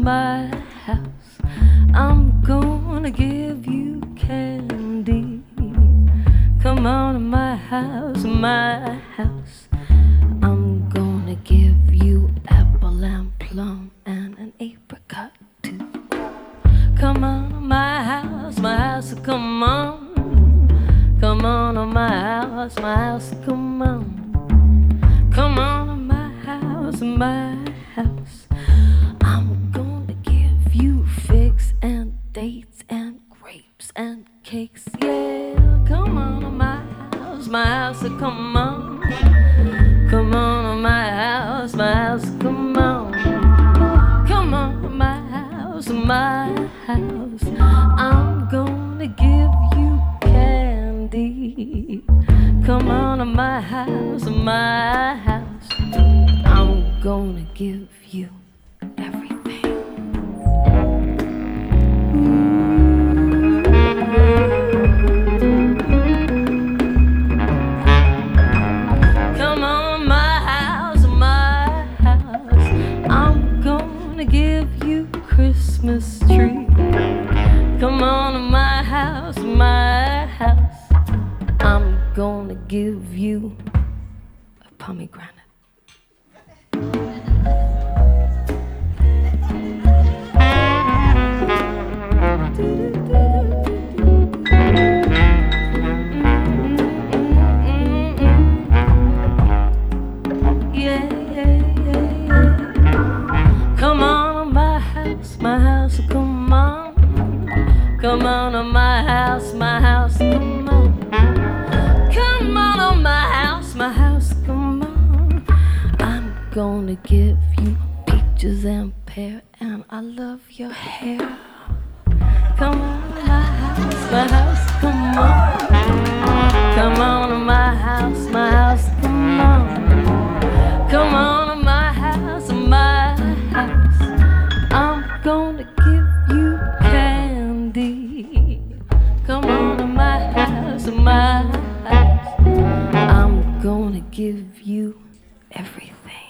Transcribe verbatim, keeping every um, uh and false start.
my house. I'm gonna give you candy. Come on to my house, my house. I'm gonna give you apple and plum and an apricot too. Come on to my house, my house, come on. Come on to my house, my house, come on. Come on to my house, my house. I'm gonna give you figs and dates and grapes and cakes, yeah. Come on to my house, my house, come on. Come on to my house, my house, come on. Come on to my house, my house. I'm gonna give you candy. Come on to my house, my house. I'm gonna give you everything. Come on to my house, my house. I'm gonna give you Christmas tree. Come on to my house, my house. I'm gonna give you a pomegranate. Yeah, yeah, yeah, yeah. Come on to my house, my house, come on. Come on to my house, my house, come on. Come on to my house, my house, come on. I'm gonna give you peaches and pear, and I love your hair. Come on to my house, my house, come on. Come on to my house, my house, come on. Come on to my house, my house. I'm gonna give you candy. Come on to my house, my house. I'm gonna give you everything.